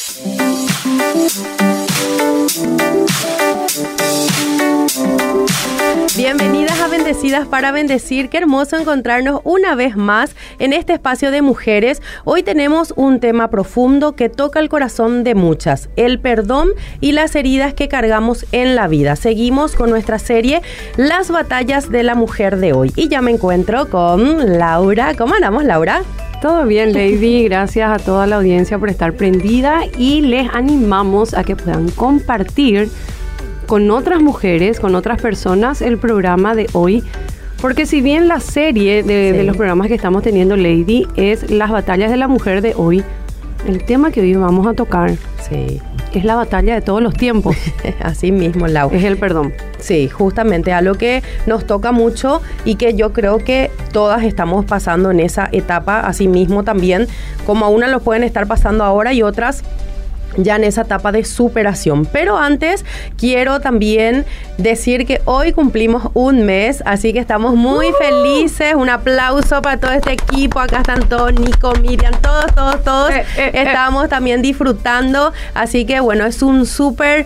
Bienvenidas a Bendecidas para Bendecir. Qué hermoso encontrarnos una vez más en este espacio de mujeres. Hoy tenemos un tema profundo que toca el corazón de muchas: el perdón y las heridas que cargamos en la vida. Seguimos con nuestra serie Las batallas de la mujer de hoy. Y ya me encuentro con Laura. ¿Cómo andamos, Laura? Todo bien, Lady. Gracias a toda la audiencia por estar prendida y les animamos a que puedan compartir con otras mujeres, con otras personas el programa de hoy, porque si bien la serie de los programas que estamos teniendo, Lady, es las batallas de la mujer de hoy, el tema que hoy vamos a tocar es la batalla de todos los tiempos. Así mismo, Lau. Es el perdón. Sí, justamente algo que nos toca mucho y que yo creo que todas estamos pasando en esa etapa, así mismo también, como a unas lo pueden estar pasando ahora y otras ya en esa etapa de superación. Pero antes quiero también decir que hoy cumplimos un mes, así que estamos muy felices. Un aplauso para todo este equipo. Acá están todos, Nico, Miriam, todos estamos también disfrutando, así que bueno, es una súper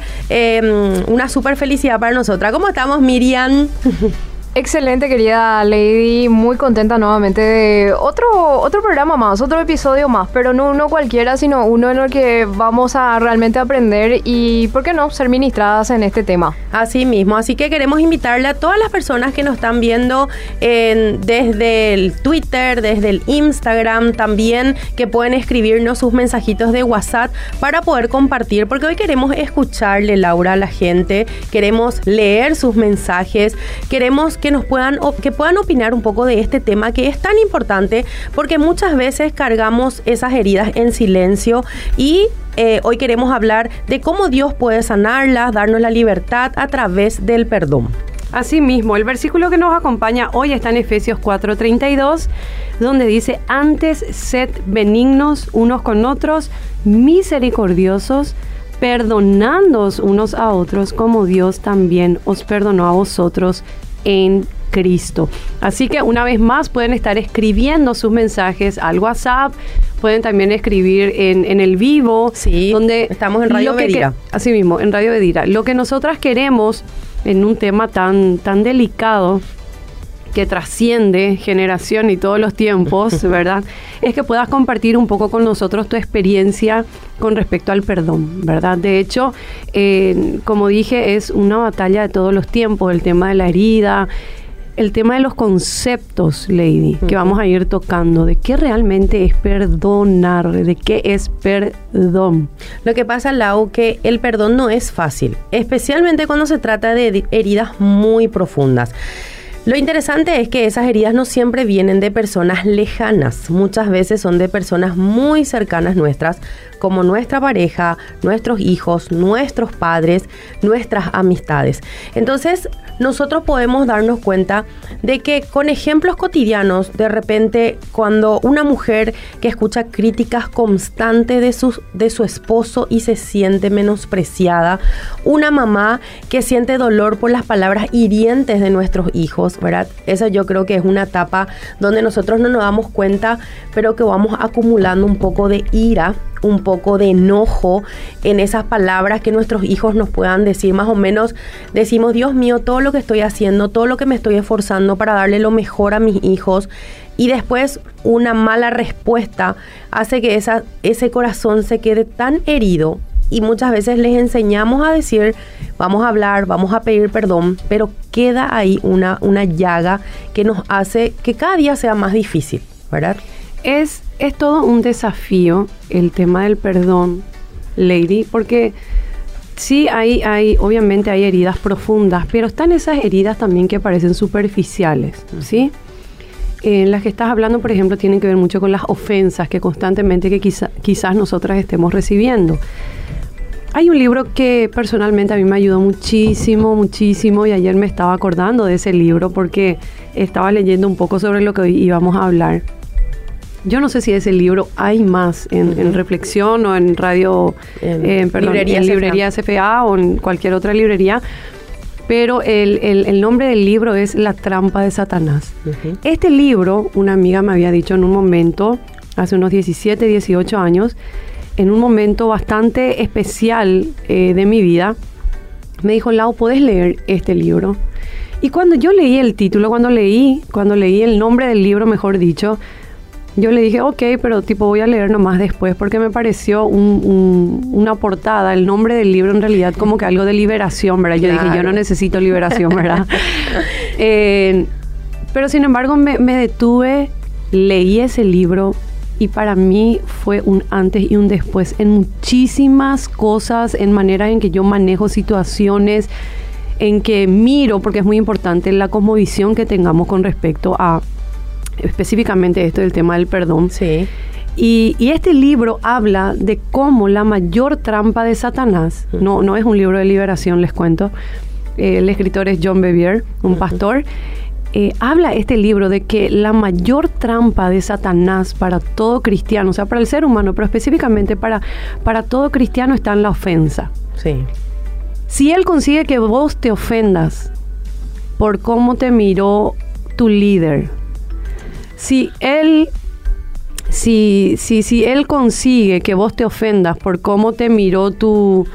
felicidad para nosotras. ¿Cómo estamos, Miriam? Excelente, querida Lady, muy contenta nuevamente de otro programa más, otro episodio más, pero no uno cualquiera, sino uno en el que vamos a realmente aprender y, ¿por qué no?, ser ministradas en este tema. Así mismo, así que queremos invitarle a todas las personas que nos están viendo desde el Twitter, desde el Instagram, también que pueden escribirnos sus mensajitos de WhatsApp para poder compartir, porque hoy queremos escucharle, Laura, a la gente, queremos leer sus mensajes, queremos que puedan opinar un poco de este tema que es tan importante, porque muchas veces cargamos esas heridas en silencio y hoy queremos hablar de cómo Dios puede sanarlas, darnos la libertad a través del perdón. Así mismo, el versículo que nos acompaña hoy está en Efesios 4:32, donde dice: antes sed benignos unos con otros, misericordiosos, perdonándoos unos a otros como Dios también os perdonó a vosotros en Cristo. Así que una vez más pueden estar escribiendo sus mensajes al WhatsApp, pueden también escribir en el vivo, donde estamos en Radio Bedira. Así mismo, en Radio Bedira. Lo que nosotras queremos en un tema tan delicado, que trasciende generación y todos los tiempos, ¿verdad?, es que puedas compartir un poco con nosotros tu experiencia con respecto al perdón, ¿verdad? De hecho, como dije, es una batalla de todos los tiempos, el tema de la herida, el tema de los conceptos, Lady, que vamos a ir tocando, de qué realmente es perdonar, de qué es perdón. Lo que pasa, Lau, que el perdón no es fácil, especialmente cuando se trata de heridas muy profundas. Lo interesante es que esas heridas no siempre vienen de personas lejanas, muchas veces son de personas muy cercanas nuestras, como nuestra pareja, nuestros hijos, nuestros padres, nuestras amistades. Entonces, nosotros podemos darnos cuenta de que con ejemplos cotidianos, de repente, cuando una mujer que escucha críticas constantes de su esposo y se siente menospreciada, una mamá que siente dolor por las palabras hirientes de nuestros hijos, ¿verdad? Esa yo creo que es una etapa donde nosotros no nos damos cuenta, pero que vamos acumulando un poco de ira, un poco de enojo en esas palabras que nuestros hijos nos puedan decir. Más o menos decimos: Dios mío, todo lo que estoy haciendo, todo lo que me estoy esforzando para darle lo mejor a mis hijos, y después una mala respuesta hace que ese corazón se quede tan herido. Y muchas veces les enseñamos a decir: vamos a hablar, vamos a pedir perdón, pero queda ahí una llaga que nos hace que cada día sea más difícil, ¿verdad? Es todo un desafío el tema del perdón, Lady, porque sí obviamente hay heridas profundas, pero están esas heridas también que parecen superficiales, ¿sí? Las que estás hablando, por ejemplo, tienen que ver mucho con las ofensas que constantemente quizás nosotras estemos recibiendo. Hay un libro que personalmente a mí me ayudó muchísimo, y ayer me estaba acordando de ese libro porque estaba leyendo un poco sobre lo que hoy íbamos a hablar. Yo no sé si ese libro hay más en Reflexión o en Radio, en Librería CFA o en cualquier otra librería, pero el nombre del libro es La trampa de Satanás. Uh-huh. Este libro, una amiga me había dicho en un momento, hace unos 17, 18 años, en un momento bastante especial de mi vida, me dijo, Lau, ¿podés leer este libro? Y cuando yo leí el título, cuando leí el nombre del libro, mejor dicho, yo le dije, ok, pero tipo voy a leer nomás después, porque me pareció una portada, el nombre del libro en realidad como que algo de liberación, ¿verdad? Yo dije, yo no necesito liberación, ¿verdad? Pero sin embargo me detuve, leí ese libro y para mí fue un antes y un después en muchísimas cosas, en maneras en que yo manejo situaciones, en que miro, porque es muy importante la cosmovisión que tengamos con respecto a específicamente esto del tema del perdón. Sí. Y este libro habla de cómo la mayor trampa de Satanás, no es un libro de liberación, les cuento, el escritor es John Bevere, un pastor, habla este libro de que la mayor trampa de Satanás para todo cristiano, o sea, para el ser humano, pero específicamente para todo cristiano está en la ofensa. Sí. Si él consigue que vos te ofendas por cómo te miró tu líder, si él consigue que vos te ofendas por cómo te miró tu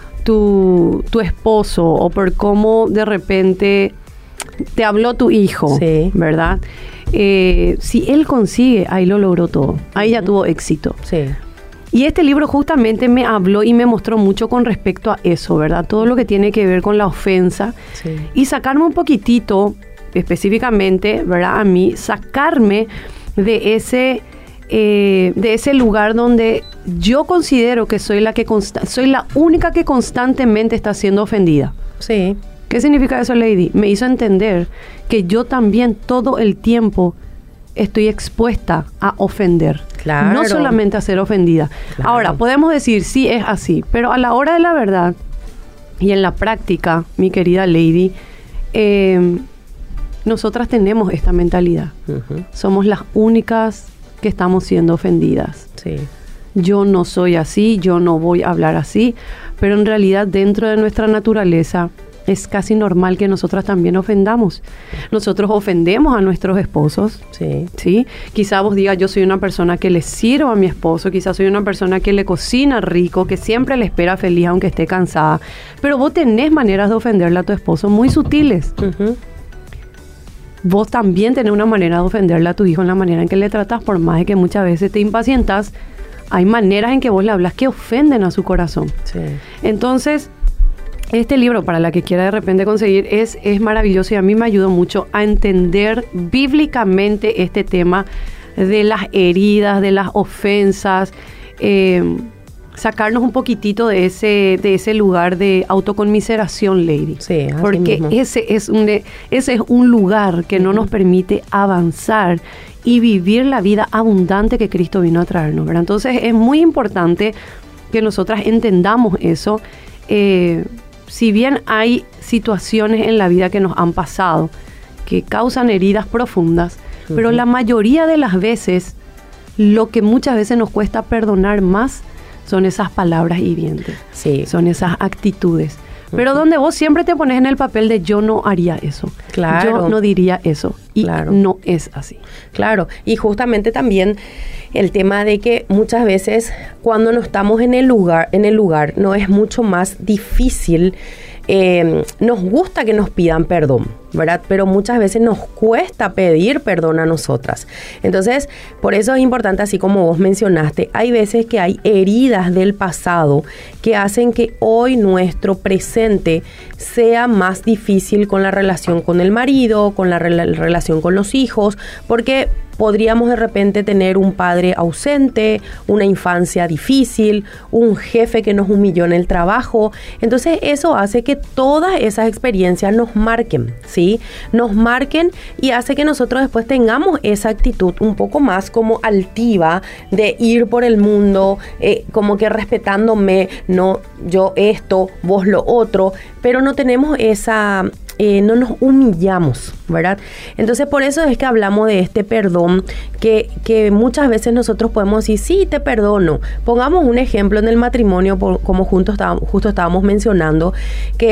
esposo o por cómo de repente te habló tu hijo, sí, ¿verdad? Si él consigue, ahí lo logró todo. Ahí ya tuvo éxito. Sí. Y este libro justamente me habló y me mostró mucho con respecto a eso, ¿verdad? Todo lo que tiene que ver con la ofensa. Sí. Y sacarme un poquitito, específicamente, ¿verdad? A mí, sacarme de ese lugar donde yo considero que soy la única que constantemente está siendo ofendida. Sí. ¿Qué significa eso, Lady? Me hizo entender que yo también todo el tiempo estoy expuesta a ofender. Claro. No solamente a ser ofendida. Claro. Ahora, podemos decir, sí, es así, pero a la hora de la verdad y en la práctica, mi querida Lady, nosotras tenemos esta mentalidad. Somos las únicas que estamos siendo ofendidas. Sí. Yo no soy así, yo no voy a hablar así, pero en realidad dentro de nuestra naturaleza es casi normal que nosotras también ofendamos. Nosotros ofendemos a nuestros esposos. Sí. ¿Sí? Quizá vos digas, yo soy una persona que le sirvo a mi esposo, quizás soy una persona que le cocina rico, que siempre le espera feliz aunque esté cansada. Pero vos tenés maneras de ofenderle a tu esposo muy sutiles. Vos también tenés una manera de ofenderle a tu hijo en la manera en que le tratas, por más de que muchas veces te impacientas. Hay maneras en que vos le hablas que ofenden a su corazón. Sí. Entonces, este libro, para la que quiera de repente conseguir, es maravilloso y a mí me ayudó mucho a entender bíblicamente este tema de las heridas, de las ofensas, sacarnos un poquitito de ese lugar de autoconmiseración, Lady. Sí, porque ese es un lugar que no nos permite avanzar y vivir la vida abundante que Cristo vino a traernos, ¿verdad? Entonces es muy importante que nosotras entendamos eso. Si bien hay situaciones en la vida que nos han pasado que causan heridas profundas, pero la mayoría de las veces lo que muchas veces nos cuesta perdonar más son esas palabras hirientes, sí, son esas actitudes. Pero donde vos siempre te pones en el papel de yo no haría eso, claro, yo no diría eso, y claro, no es así. Claro, y justamente también el tema de que muchas veces cuando no estamos en el lugar no es mucho más difícil. Nos gusta que nos pidan perdón, ¿verdad? Pero muchas veces nos cuesta pedir perdón a nosotras. Entonces, por eso es importante, así como vos mencionaste, hay veces que hay heridas del pasado que hacen que hoy nuestro presente sea más difícil con la relación con el marido, con la relación con los hijos, porque podríamos de repente tener un padre ausente, una infancia difícil, un jefe que nos humilló en el trabajo. Entonces eso hace que todas esas experiencias nos marquen, ¿sí? Nos marquen y hace que nosotros después tengamos esa actitud un poco más como altiva de ir por el mundo, como que respetándome, no yo esto, vos lo otro, pero no tenemos esa... no nos humillamos, ¿verdad? Entonces por eso es que hablamos de este perdón que muchas veces nosotros podemos decir, sí, te perdono. Pongamos un ejemplo en el matrimonio, como justo estábamos mencionando, que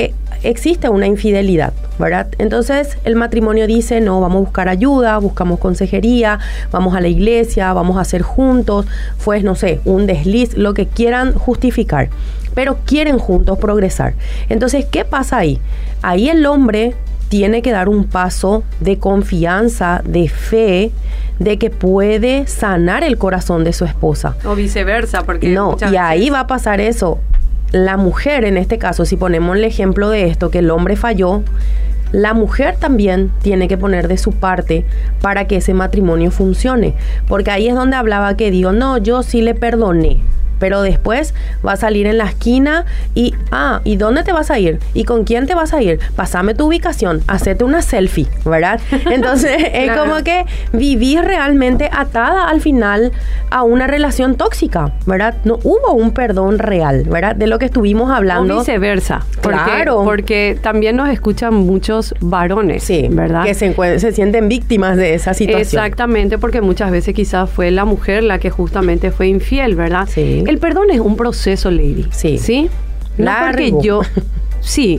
existe una infidelidad, ¿verdad? Entonces el matrimonio dice, no, vamos a buscar ayuda, buscamos consejería, vamos a la iglesia, vamos a hacer juntos, fue, no sé, un desliz, lo que quieran justificar, pero quieren juntos progresar. Entonces, ¿qué pasa ahí? Ahí el hombre tiene que dar un paso de confianza, de fe, de que puede sanar el corazón de su esposa. O viceversa, porque no, y ahí va a pasar eso. La mujer, en este caso, si ponemos el ejemplo de esto, que el hombre falló, la mujer también tiene que poner de su parte para que ese matrimonio funcione. Porque ahí es donde hablaba que digo, no, yo sí le perdoné. Pero después va a salir en la esquina y, ¿y dónde te vas a ir? ¿Y con quién te vas a ir? Pásame tu ubicación, hacete una selfie, ¿verdad? Entonces es como que vivís realmente atada al final a una relación tóxica, ¿verdad? No hubo un perdón real, ¿verdad? De lo que estuvimos hablando. O viceversa. Claro. Porque también nos escuchan muchos varones, sí, ¿verdad? Que se sienten víctimas de esa situación. Exactamente, porque muchas veces quizás fue la mujer la que justamente fue infiel, ¿verdad? Sí. El perdón es un proceso, Lady. Sí. ¿Sí? No porque yo... Sí.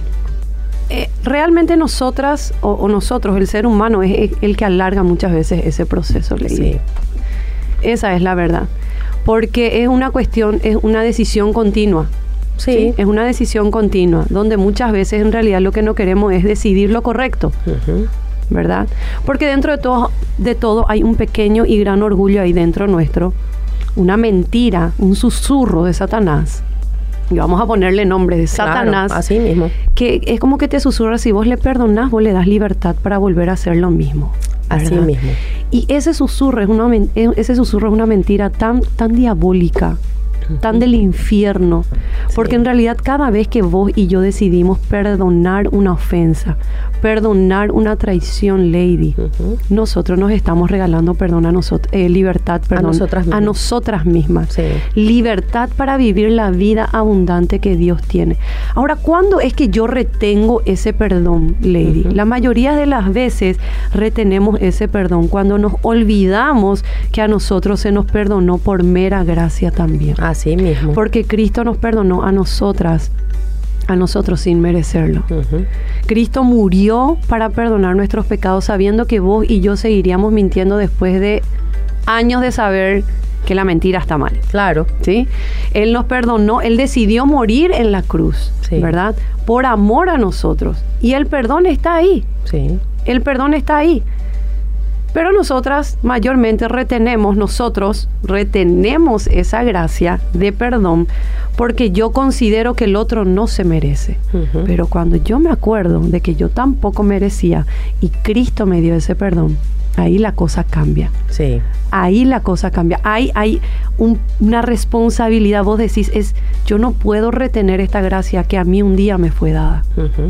Realmente nosotras o nosotros, el ser humano, es el que alarga muchas veces ese proceso, Lady. Sí. Esa es la verdad. Porque es una cuestión, es una decisión continua. Sí. Es una decisión continua, donde muchas veces en realidad lo que no queremos es decidir lo correcto. Uh-huh. ¿Verdad? Porque dentro de todo hay un pequeño y gran orgullo ahí dentro nuestro. Una mentira, un susurro de Satanás. Y vamos a ponerle nombre de Satanás. Claro, así mismo. Que es como que te susurra, si vos le perdonás, vos le das libertad para volver a hacer lo mismo. ¿Verdad? Así mismo. Y ese susurro es una mentira tan diabólica, tan del infierno. Porque en realidad cada vez que vos y yo decidimos perdonar una ofensa, perdonar una traición, Lady, nosotros nos estamos regalando perdón a nosotros, libertad, perdón, a nosotras mismas. Sí. Libertad para vivir la vida abundante que Dios tiene. Ahora, ¿cuándo es que yo retengo ese perdón, Lady? La mayoría de las veces retenemos ese perdón cuando nos olvidamos que a nosotros se nos perdonó por mera gracia también. Así mismo. Porque Cristo nos perdonó a nosotros sin merecerlo. Cristo murió para perdonar nuestros pecados, sabiendo que vos y yo seguiríamos mintiendo después de años de saber que la mentira está mal. Claro. ¿Sí? Él nos perdonó, Él decidió morir en la cruz, sí, ¿verdad? Por amor a nosotros. Y el perdón está ahí. Sí. El perdón está ahí. Pero nosotras mayormente retenemos esa gracia de perdón porque yo considero que el otro no se merece. Pero cuando yo me acuerdo de que yo tampoco merecía y Cristo me dio ese perdón, ahí la cosa cambia. Sí. Ahí la cosa cambia. Hay una responsabilidad. Vos decís, yo no puedo retener esta gracia que a mí un día me fue dada.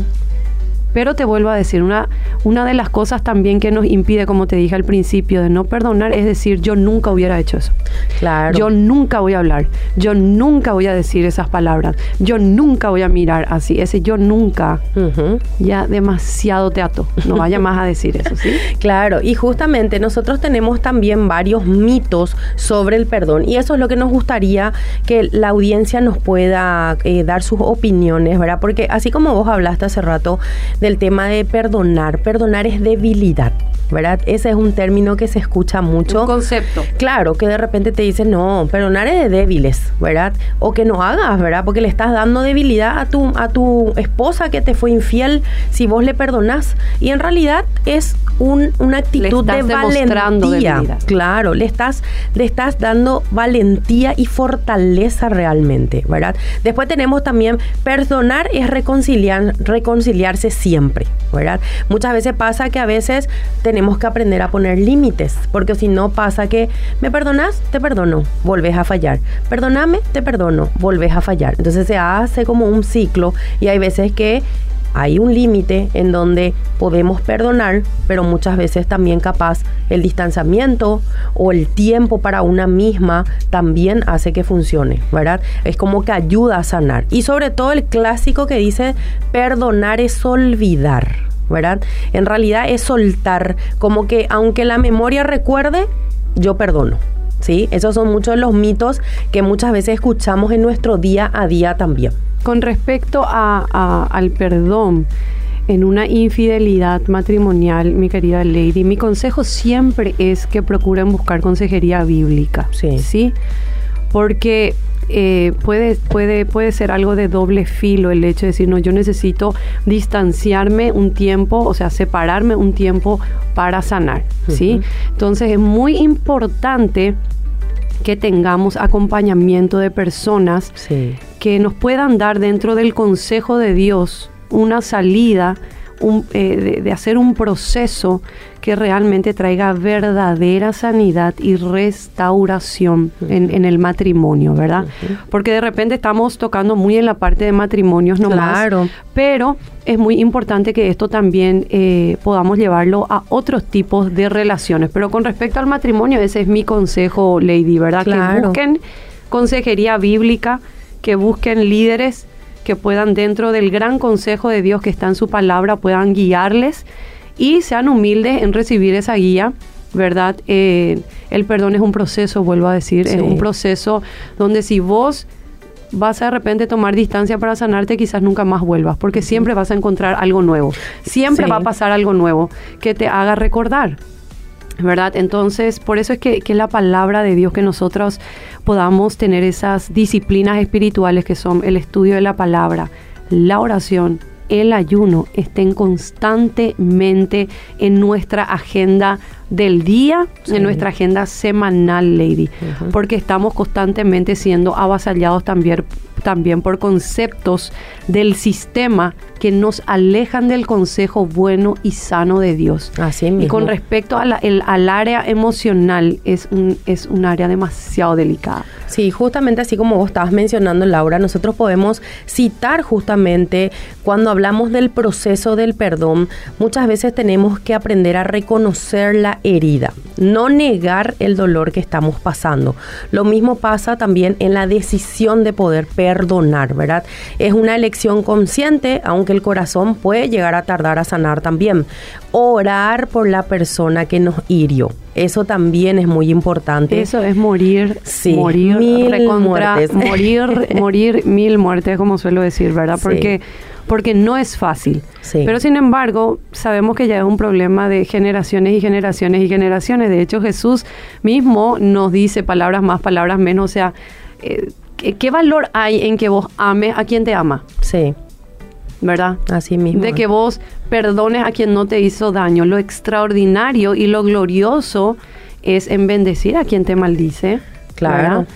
Pero te vuelvo a decir, una de las cosas también que nos impide, como te dije al principio, de no perdonar, es decir, yo nunca hubiera hecho eso. Claro. Yo nunca voy a hablar, yo nunca voy a decir esas palabras, yo nunca voy a mirar así, ese yo nunca, ya demasiado te ató, no vaya más a decir eso, ¿sí? Claro, y justamente nosotros tenemos también varios mitos sobre el perdón, y eso es lo que nos gustaría que la audiencia nos pueda dar sus opiniones, ¿verdad? Porque así como vos hablaste hace rato del tema de perdonar es debilidad, ¿verdad? Ese es un término que se escucha mucho. Un concepto. Claro, que de repente te dicen, no, perdonar es de débiles, ¿verdad? O que no hagas, ¿verdad? Porque le estás dando debilidad a tu esposa que te fue infiel si vos le perdonás. Y en realidad es una actitud de valentía. Claro, le estás dando valentía y fortaleza realmente, ¿verdad? Después tenemos también, perdonar es reconciliarse siempre, ¿verdad? Muchas veces pasa que a veces tenemos que aprender a poner límites, porque si no pasa que me perdonas, te perdono, volvés a fallar. Perdóname, te perdono, volvés a fallar. Entonces se hace como un ciclo y hay veces que hay un límite en donde podemos perdonar, pero muchas veces también capaz el distanciamiento o el tiempo para una misma también hace que funcione, ¿verdad? Es como que ayuda a sanar. Y sobre todo el clásico que dice, perdonar es olvidar, ¿verdad? En realidad es soltar, como que aunque la memoria recuerde, yo perdono. ¿Sí? Esos son muchos de los mitos que muchas veces escuchamos en nuestro día a día también. Con respecto al perdón en una infidelidad matrimonial, mi querida Lady, mi consejo siempre es que procuren buscar consejería bíblica. ¿Sí? Porque puede ser algo de doble filo el hecho de decir, no, yo necesito distanciarme un tiempo, o sea, separarme un tiempo para sanar. ¿Sí? Entonces es muy importante que tengamos acompañamiento de personas que nos puedan dar dentro del consejo de Dios una salida, de hacer un proceso que realmente traiga verdadera sanidad y restauración en el matrimonio, ¿verdad? Porque de repente estamos tocando muy en la parte de matrimonios nomás, pero es muy importante que esto también podamos llevarlo a otros tipos de relaciones. Pero con respecto al matrimonio, ese es mi consejo, Lady, ¿verdad? Que busquen consejería bíblica, que busquen líderes que puedan, dentro del gran consejo de Dios que está en su palabra, puedan guiarles y sean humildes en recibir esa guía, ¿verdad? El perdón es un proceso, vuelvo a decir, es un proceso donde si vos vas a de repente tomar distancia para sanarte, quizás nunca más vuelvas, porque siempre vas a encontrar algo nuevo, siempre va a pasar algo nuevo que te haga recordar, ¿verdad? Entonces, por eso es que la palabra de Dios, que nosotros podamos tener esas disciplinas espirituales que son el estudio de la palabra, la oración, el ayuno, estén constantemente en nuestra agenda del día, en nuestra agenda semanal, Lady, porque estamos constantemente siendo avasallados también por conceptos del sistema que nos alejan del consejo bueno y sano de Dios. Así mismo. Y con respecto al área emocional, es un área demasiado delicada. Sí, justamente así como vos estabas mencionando, Laura, nosotros podemos citar justamente cuando hablamos del proceso del perdón, muchas veces tenemos que aprender a reconocer la herida, no negar el dolor que estamos pasando. Lo mismo pasa también en la decisión de poder perdonar, ¿verdad? Es una elección consciente, aunque el corazón puede llegar a tardar a sanar también. Orar por la persona que nos hirió. Eso también es muy importante. Eso es morir mil muertes. morir mil muertes, como suelo decir, ¿verdad? Porque no es fácil. Pero sin embargo, sabemos que ya es un problema de generaciones y generaciones y generaciones. De hecho, Jesús mismo nos dice palabras más, palabras menos. O sea, ¿qué valor hay en que vos ames a quien te ama? ¿Verdad? Así mismo. De que vos perdones a quien no te hizo daño. Lo extraordinario y lo glorioso es en bendecir a quien te maldice. Claro.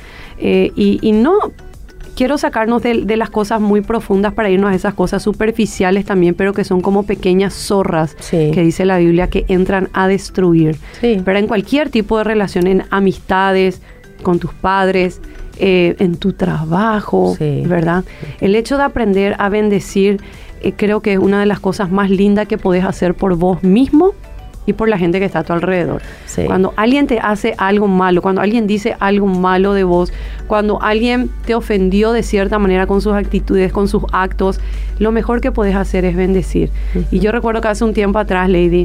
Y no quiero sacarnos de las cosas muy profundas para irnos a esas cosas superficiales también, pero que son como pequeñas zorras, que dice la Biblia, que entran a destruir. Pero en cualquier tipo de relación, en amistades, con tus padres, en tu trabajo, ¿verdad? El hecho de aprender a bendecir, creo que es una de las cosas más lindas que podés hacer por vos mismo y por la gente que está a tu alrededor. Cuando alguien te hace algo malo, cuando alguien dice algo malo de vos, cuando alguien te ofendió de cierta manera con sus actitudes, con sus actos, lo mejor que podés hacer es bendecir. Y yo recuerdo que hace un tiempo atrás, Lady,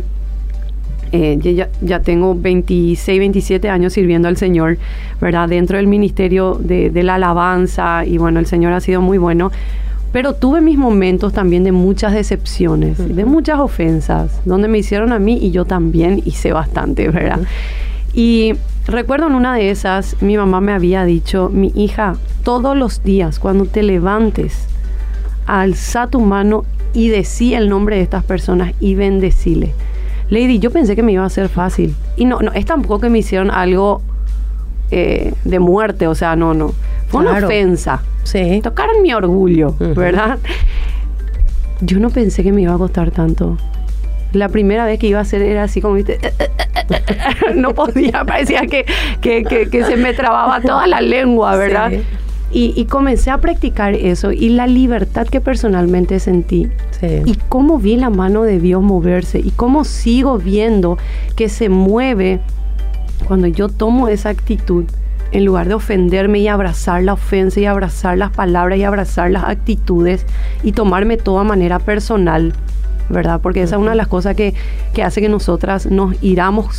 ya tengo 26, 27 años sirviendo al Señor, ¿verdad? Dentro del ministerio de la alabanza, y bueno, el Señor ha sido muy bueno. Pero tuve mis momentos también de muchas decepciones, de muchas ofensas, donde me hicieron a mí y yo también hice bastante, ¿verdad? Y recuerdo en una de esas, mi mamá me había dicho, mi hija, todos los días cuando te levantes, alza tu mano y decí el nombre de estas personas y bendecile. Lady, yo pensé que me iba a ser fácil. Y no es tampoco que me hicieron algo de muerte, o sea, no. Fue una ofensa. Tocaron mi orgullo, ¿verdad? Yo no pensé que me iba a costar tanto. La primera vez que iba a hacer era así como, ¿viste? No podía, parecía que se me trababa toda la lengua, ¿verdad? Y comencé a practicar eso, y la libertad que personalmente sentí, y cómo vi la mano de Dios moverse, y cómo sigo viendo que se mueve cuando yo tomo esa actitud, en lugar de ofenderme y abrazar la ofensa y abrazar las palabras y abrazar las actitudes y tomarme todo a manera personal, ¿verdad? Porque esa es una de las cosas que hace que nosotras nos iramos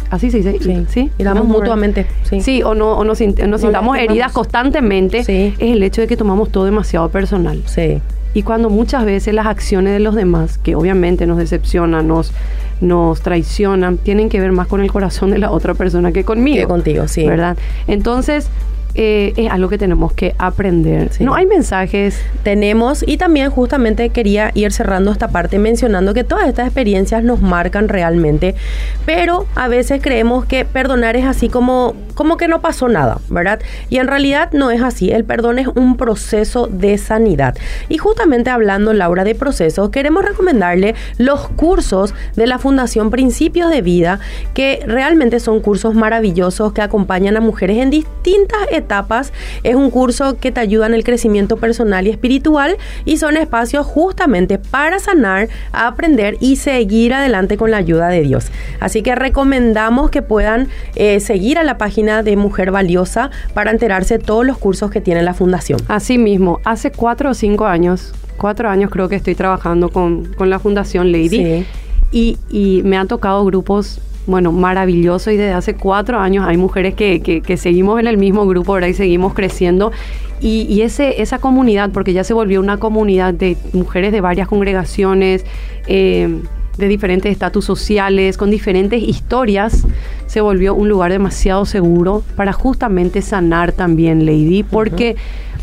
Así se dice. Sí, ¿Sí? y damos mutuamente. Sí, sí, o nos sintamos heridas constantemente. Sí. Es el hecho de que tomamos todo demasiado personal. Sí. Y cuando muchas veces las acciones de los demás, que obviamente nos decepcionan, nos traicionan, tienen que ver más con el corazón de la otra persona que conmigo. Que contigo, sí. ¿Verdad? Entonces, es algo que tenemos que aprender. Sí. No hay mensajes. Tenemos, y también justamente quería ir cerrando esta parte mencionando que todas estas experiencias nos marcan realmente, pero a veces creemos que perdonar es así como que no pasó nada, ¿verdad? Y en realidad no es así. El perdón es un proceso de sanidad. Y justamente hablando, Laura, de procesos, queremos recomendarle los cursos de la Fundación Principios de Vida, que realmente son cursos maravillosos que acompañan a mujeres en distintas etapas. Es un curso que te ayuda en el crecimiento personal y espiritual, y son espacios justamente para sanar, aprender y seguir adelante con la ayuda de Dios. Así que recomendamos que puedan seguir a la página de Mujer Valiosa para enterarse de todos los cursos que tiene la fundación. Así mismo, hace 4 o 5 años, 4 años creo que estoy trabajando con la Fundación Lady. Sí. Y me han tocado grupos, bueno, maravillosos, y desde hace 4 años hay mujeres que seguimos en el mismo grupo, ¿verdad? Y seguimos creciendo. Y esa comunidad, porque ya se volvió una comunidad de mujeres de varias congregaciones, de diferentes estatus sociales, con diferentes historias, se volvió un lugar demasiado seguro para justamente sanar también, Lady, porque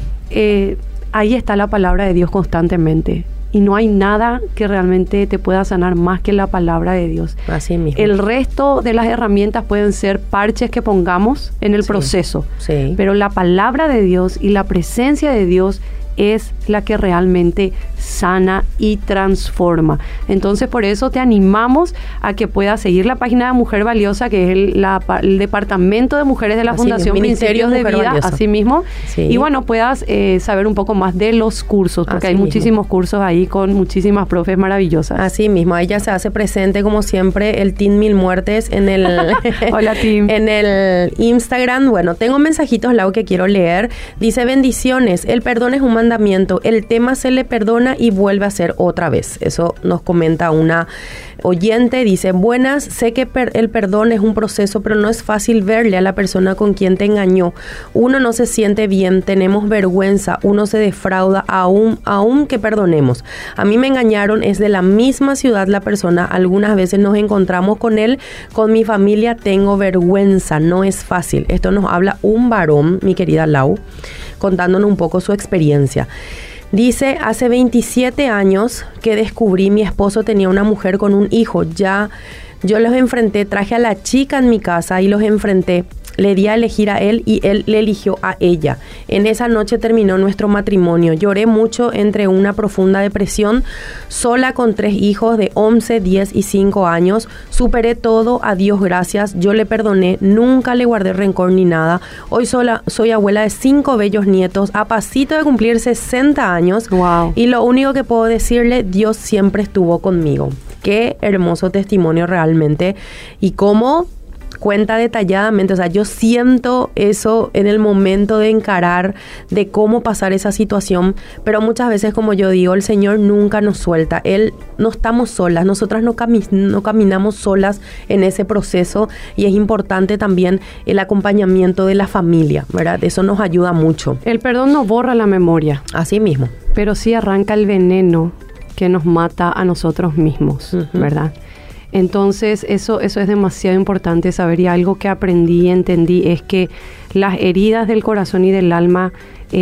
ahí está la palabra de Dios constantemente. Y no hay nada que realmente te pueda sanar más que la palabra de Dios. Así mismo. El resto de las herramientas pueden ser parches que pongamos en el proceso. Sí. Pero la palabra de Dios y la presencia de Dios es la que realmente sana y transforma. Entonces, por eso te animamos a que puedas seguir la página de Mujer Valiosa, que es el Departamento de Mujeres de la Fundación Principios de Vida, así mismo. Sí. Y bueno, puedas saber un poco más de los cursos, porque hay muchísimos cursos ahí con muchísimas profes maravillosas. Así mismo, ella se hace presente como siempre el Team Mil Muertes en el Hola, Team. En el Instagram. Bueno, tengo mensajitos, Lau, que quiero leer. Dice: bendiciones, el perdón es un mandamiento, el tema se le perdona y vuelve a ser otra vez. Eso nos comenta una oyente. Dice: buenas, sé que el perdón es un proceso, pero no es fácil verle a la persona con quien te engañó. Uno no se siente bien, tenemos vergüenza, uno se defrauda aún que perdonemos. A mí me engañaron, es de la misma ciudad la persona, algunas veces nos encontramos con él, con mi familia, tengo vergüenza, no es fácil. Esto nos habla un varón, mi querida Lau, contándonos un poco su experiencia. Dice: hace 27 años que descubrí mi esposo tenía una mujer con un hijo. Ya yo los enfrenté, traje a la chica en mi casa y los enfrenté. Le di a elegir a él y él le eligió a ella. En esa noche terminó nuestro matrimonio. Lloré mucho, entre una profunda depresión, sola con 3 hijos de 11, 10 y 5 años. Superé todo, a Dios gracias. Yo le perdoné, nunca le guardé rencor ni nada. Hoy soy abuela de 5 bellos nietos, a pasito de cumplir 60 años. Wow. Y lo único que puedo decirle, Dios siempre estuvo conmigo. Qué hermoso testimonio realmente. Y cómo cuenta detalladamente, o sea, yo siento eso en el momento de encarar, de cómo pasar esa situación, pero muchas veces, como yo digo, el Señor nunca nos suelta. Él, no estamos solas, nosotras no caminamos solas en ese proceso, y es importante también el acompañamiento de la familia, ¿verdad? Eso nos ayuda mucho. El perdón no borra la memoria. Así mismo. Pero sí arranca el veneno que nos mata a nosotros mismos, ¿verdad? Entonces, eso es demasiado importante saber, y algo que aprendí y entendí es que las heridas del corazón y del alma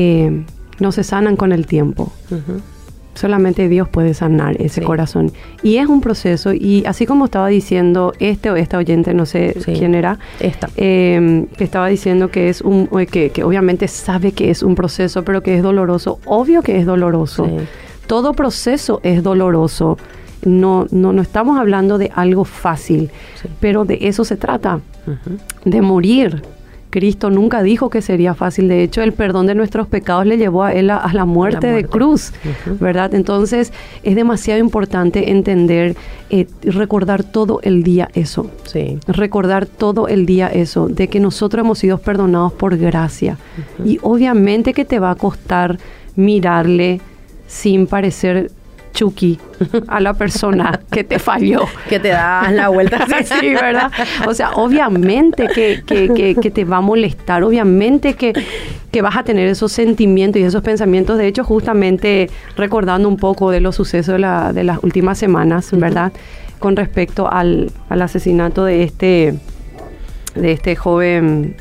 no se sanan con el tiempo. Solamente Dios puede sanar ese corazón. Y es un proceso, y así como estaba diciendo esta oyente, no sé quién era, que estaba diciendo que es que obviamente sabe que es un proceso, pero que es doloroso. Obvio que es doloroso. Sí. Todo proceso es doloroso. No estamos hablando de algo fácil, pero de eso se trata, de morir. Cristo nunca dijo que sería fácil. De hecho, el perdón de nuestros pecados le llevó a él a la muerte de cruz, ¿verdad? Entonces, es demasiado importante entender, recordar todo el día eso. Sí. Recordar todo el día eso, de que nosotros hemos sido perdonados por gracia. Y obviamente que te va a costar mirarle sin parecer Chucky a la persona que te falló. Que te das la vuelta. Sí, ¿verdad? O sea, obviamente que te va a molestar, obviamente que vas a tener esos sentimientos y esos pensamientos. De hecho, justamente recordando un poco de los sucesos de las últimas semanas, ¿verdad? Con respecto al asesinato de este joven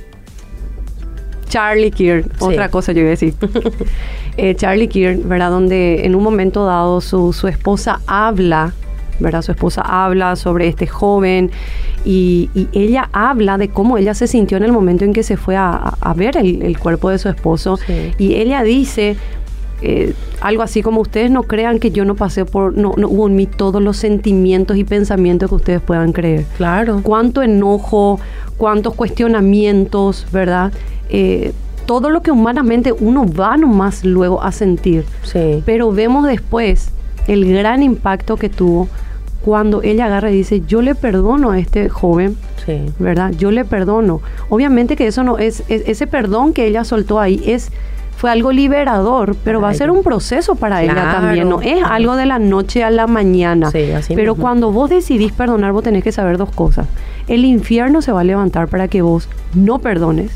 Charlie Kirk, otra cosa yo iba a decir. Charlie Kirk, ¿verdad? Donde en un momento dado su esposa habla, ¿verdad? Su esposa habla sobre este joven y ella habla de cómo ella se sintió en el momento en que se fue a ver el cuerpo de su esposo. Sí. Y ella dice algo así como: ustedes no crean que yo no pasé no hubo en mí todos los sentimientos y pensamientos que ustedes puedan creer. Claro. Cuánto enojo, cuántos cuestionamientos, ¿verdad? Todo lo que humanamente uno va nomás luego a sentir. Sí. Pero vemos después el gran impacto que tuvo cuando ella agarra y dice: yo le perdono a este joven, sí, ¿verdad? Yo le perdono. Obviamente que eso no es ese perdón que ella soltó ahí fue algo liberador, pero va a ser un proceso para ella también. No es algo de la noche a la mañana. Sí, así pero mismo. Cuando vos decidís perdonar, vos tenés que saber dos cosas. El infierno se va a levantar para que vos no perdones.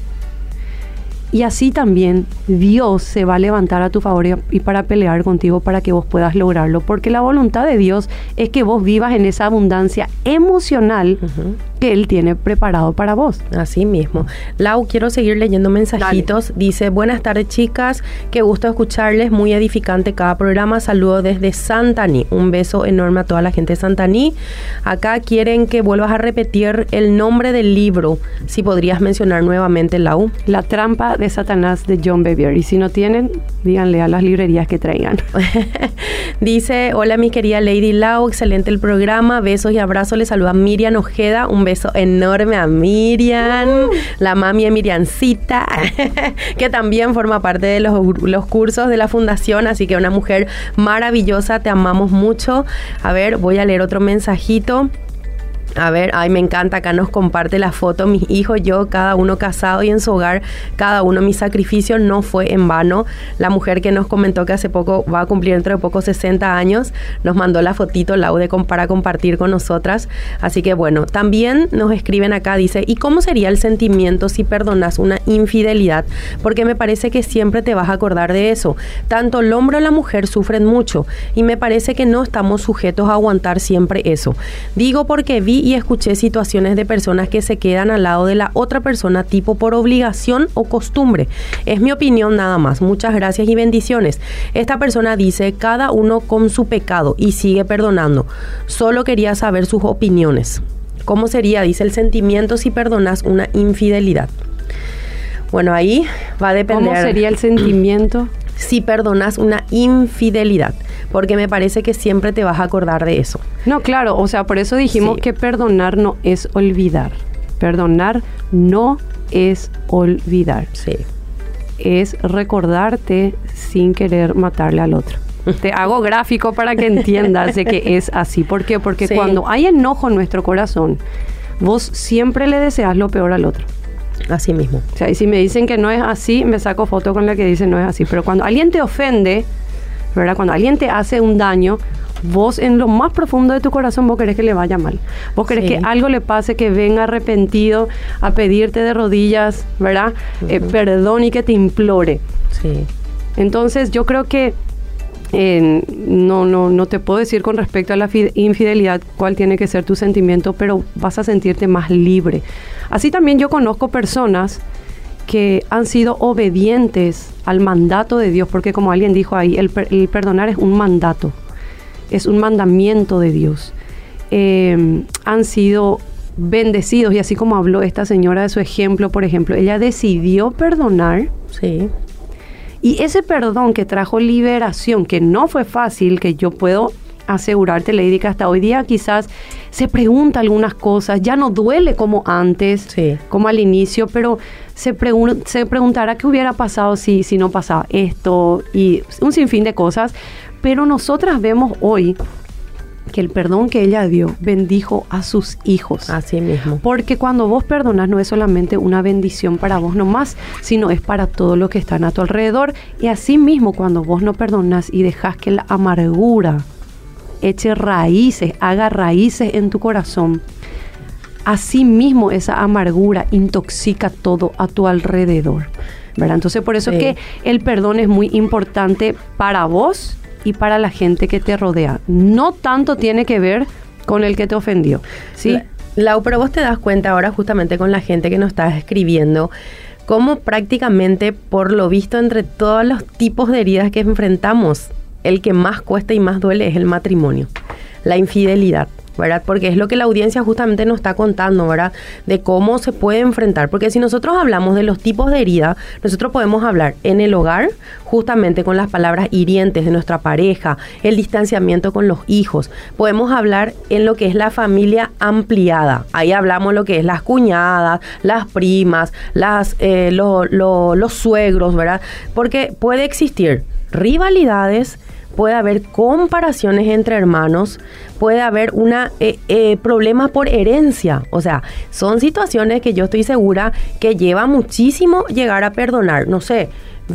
Y así también Dios se va a levantar a tu favor y para pelear contigo para que vos puedas lograrlo. Porque la voluntad de Dios es que vos vivas en esa abundancia emocional que Él tiene preparado para vos. Así mismo. Lau, quiero seguir leyendo mensajitos. Dale. Dice: buenas tardes, chicas. Qué gusto escucharles. Muy edificante cada programa. Saludos desde Santaní. Un beso enorme a toda la gente de Santaní. Acá quieren que vuelvas a repetir el nombre del libro. Si podrías mencionar nuevamente, Lau. La trampa de Satanás, de John Bevere. Y si no tienen, díganle a las librerías que traigan. Dice: hola mi querida Lady Lau, excelente el programa, besos y abrazos. Le saluda Miriam Ojeda, un beso enorme a Miriam, la mami de Miriancita, que también forma parte de los cursos de la fundación, así que una mujer maravillosa, te amamos mucho. A ver, voy a leer otro mensajito. A ver, ay, me encanta, acá nos comparte la foto, mis hijos, yo, cada uno casado y en su hogar, cada uno, mi sacrificio no fue en vano. La mujer que nos comentó que hace poco va a cumplir dentro de poco 60 años, nos mandó la fotito, para compartir con nosotras. Así que bueno, también nos escriben acá, dice: ¿y cómo sería el sentimiento si perdonas una infidelidad? Porque me parece que siempre te vas a acordar de eso. Tanto el hombre o la mujer sufren mucho y me parece que no estamos sujetos a aguantar siempre eso. Digo porque vi y escuché situaciones de personas que se quedan al lado de la otra persona tipo por obligación o costumbre. Es mi opinión nada más. Muchas gracias y bendiciones. Esta persona dice: cada uno con su pecado, y sigue perdonando. Solo quería saber sus opiniones. ¿Cómo sería, dice, el sentimiento si perdonas una infidelidad? Bueno, ahí va a depender. ¿Cómo sería el sentimiento si perdonas una infidelidad? Porque me parece que siempre te vas a acordar de eso. No, claro, o sea, por eso dijimos que perdonar no es olvidar. Perdonar no es olvidar. Sí. Es recordarte sin querer matarle al otro. Te hago gráfico para que entiendas de que es así. ¿Por qué? Porque cuando hay enojo en nuestro corazón, vos siempre le deseas lo peor al otro. Así mismo. O sea, y si me dicen que no es así, me saco foto con la que dice no es así. Pero cuando alguien te ofende, ¿verdad? Cuando alguien te hace un daño, vos en lo más profundo de tu corazón, vos querés que le vaya mal. Vos querés que algo le pase, que venga arrepentido a pedirte de rodillas, ¿verdad? Perdón y que te implore. Sí. Entonces, yo creo que no te puedo decir con respecto a la infidelidad cuál tiene que ser tu sentimiento, pero vas a sentirte más libre. Así también yo conozco personas que han sido obedientes al mandato de Dios, porque como alguien dijo ahí, el perdonar es un mandato, es un mandamiento de Dios. Han sido bendecidos, y así como habló esta señora de su ejemplo, por ejemplo, ella decidió perdonar. Sí. Y ese perdón que trajo liberación, que no fue fácil, que yo puedo asegurarte, Lady, que hasta hoy día quizás se pregunta algunas cosas, ya no duele como antes, como al inicio, pero se preguntará qué hubiera pasado si no pasaba esto, y un sinfín de cosas. Pero nosotras vemos hoy que el perdón que ella dio bendijo a sus hijos. Así mismo. Porque cuando vos perdonas no es solamente una bendición para vos nomás, sino es para todos los que están a tu alrededor. Y así mismo cuando vos no perdonas y dejas que la amargura eche raíces, haga raíces en tu corazón, asimismo esa amargura intoxica todo a tu alrededor, ¿verdad? Entonces por eso es que el perdón es muy importante para vos y para la gente que te rodea. No tanto tiene que ver con el que te ofendió, ¿sí? Lau, pero vos te das cuenta ahora justamente con la gente que nos está escribiendo, cómo prácticamente, por lo visto, entre todos los tipos de heridas que enfrentamos, el que más cuesta y más duele es el matrimonio, la infidelidad, ¿verdad? Porque es lo que la audiencia justamente nos está contando, ¿verdad? De cómo se puede enfrentar. Porque si nosotros hablamos de los tipos de herida, nosotros podemos hablar en el hogar, justamente con las palabras hirientes de nuestra pareja, el distanciamiento con los hijos. Podemos hablar en lo que es la familia ampliada. Ahí hablamos lo que es las cuñadas, las primas, los suegros, ¿verdad? Porque puede existir rivalidades, puede haber comparaciones entre hermanos, puede haber problemas por herencia. O sea, son situaciones que yo estoy segura que lleva muchísimo llegar a perdonar. No sé,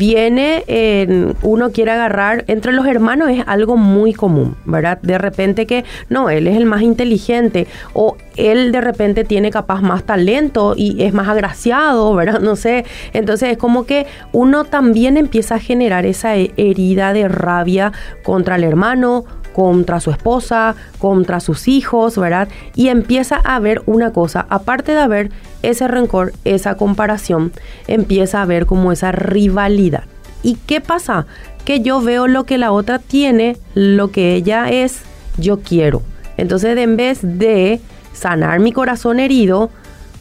uno quiere agarrar, entre los hermanos es algo muy común, ¿verdad? De repente que, no, él es el más inteligente, o él de repente tiene capaz más talento y es más agraciado, ¿verdad? No sé, entonces es como que uno también empieza a generar esa herida de rabia contra el hermano, contra su esposa, contra sus hijos, ¿verdad? Y empieza a haber una cosa, aparte de haber ese rencor, esa comparación, empieza a haber como esa rivalidad. ¿Y qué pasa? Que yo veo lo que la otra tiene, lo que ella es, yo quiero. Entonces, en vez de sanar mi corazón herido,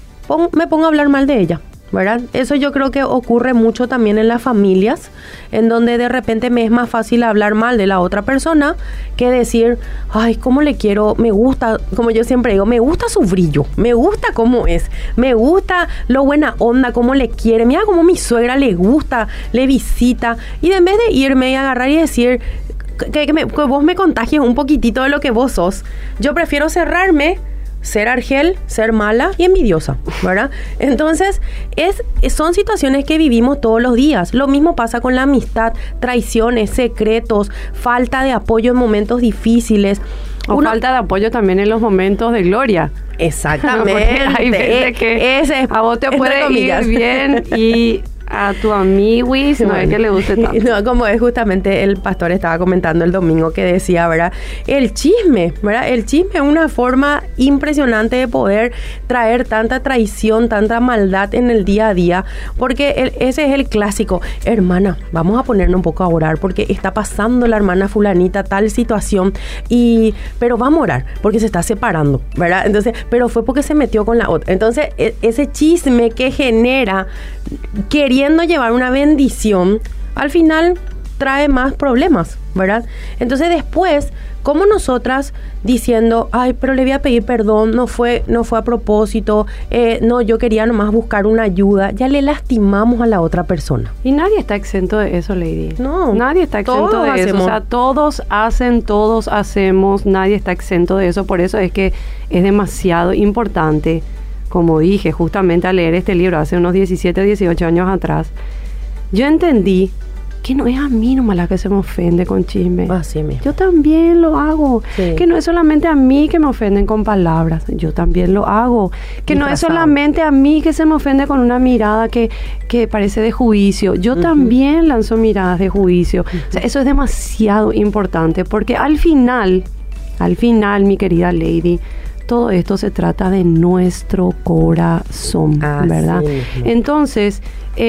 me pongo a hablar mal de ella, ¿verdad? Eso yo creo que ocurre mucho también en las familias, en donde de repente me es más fácil hablar mal de la otra persona que decir, ay, cómo le quiero, me gusta, como yo siempre digo, me gusta su brillo, me gusta cómo es, me gusta lo buena onda, cómo le quiere, mira cómo mi suegra le gusta, le visita, y en vez de irme y agarrar y decir que vos me contagies un poquitito de lo que vos sos, yo prefiero cerrarme, ser argel, ser mala y envidiosa, ¿verdad? Entonces, son situaciones que vivimos todos los días. Lo mismo pasa con la amistad, traiciones, secretos, falta de apoyo en momentos difíciles. Falta de apoyo también en los momentos de gloria. Exactamente. Hay veces que a vos te puede ir bien y a tu amiguis no es que le guste tanto. No, como es justamente el pastor estaba comentando el domingo que decía, ¿verdad? El chisme, ¿verdad? El chisme es una forma impresionante de poder traer tanta traición, tanta maldad en el día a día, porque ese es el clásico. Hermana, vamos a ponernos un poco a orar porque está pasando la hermana fulanita tal situación, pero vamos a orar porque se está separando, ¿verdad? Entonces, pero fue porque se metió con la otra. Entonces, ese chisme que genera queriendo llevar una bendición, al final trae más problemas, ¿verdad? Entonces después, como nosotras diciendo, ay, pero le voy a pedir perdón, no fue a propósito, no, yo quería nomás buscar una ayuda, ya le lastimamos a la otra persona. Y nadie está exento de eso, Lady. No. Nadie está exento de eso. O sea, todos hacen, todos hacemos, nadie está exento de eso. Por eso es que es demasiado importante, como dije, justamente al leer este libro hace unos 17 o 18 años atrás, yo entendí que no es a mí nomás la que se me ofende con chisme. Así mismo. Yo también lo hago. Sí. Que no es solamente a mí que me ofenden con palabras. Yo también lo hago. Que no es solamente a mí que se me ofende con una mirada que parece de juicio. Yo también lanzo miradas de juicio. O sea, eso es demasiado importante porque al final, mi querida Lady, todo esto se trata de nuestro corazón, ¿verdad? Mismo. Entonces,